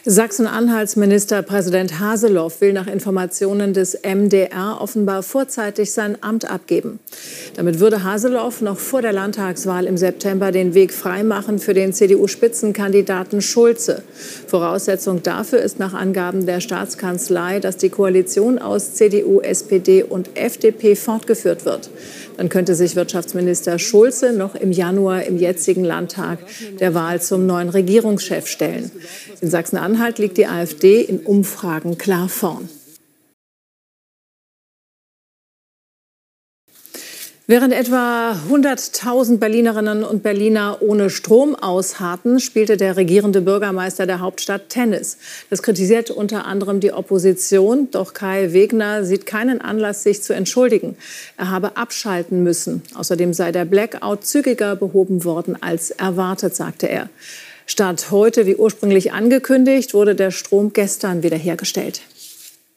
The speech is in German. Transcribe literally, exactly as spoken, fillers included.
Sachsen-Anhalts Ministerpräsident Haseloff will nach Informationen des M D R offenbar vorzeitig sein Amt abgeben. Damit würde Haseloff noch vor der Landtagswahl im September den Weg freimachen für den C D U-Spitzenkandidaten Schulze. Voraussetzung dafür ist nach Angaben der Staatskanzlei, dass die Koalition aus C D U, S P D und F D P fortgeführt wird. Dann könnte sich Wirtschaftsminister Schulze noch im Januar im jetzigen Landtag der Wahl zum neuen Regierungschef stellen. In Sachsen-Anhalt liegt die AfD in Umfragen klar vorn. Während etwa hunderttausend Berlinerinnen und Berliner ohne Strom ausharrten, spielte der regierende Bürgermeister der Hauptstadt Tennis. Das kritisiert unter anderem die Opposition. Doch Kai Wegner sieht keinen Anlass, sich zu entschuldigen. Er habe abschalten müssen. Außerdem sei der Blackout zügiger behoben worden als erwartet, sagte er. Statt heute, wie ursprünglich angekündigt, wurde der Strom gestern wiederhergestellt.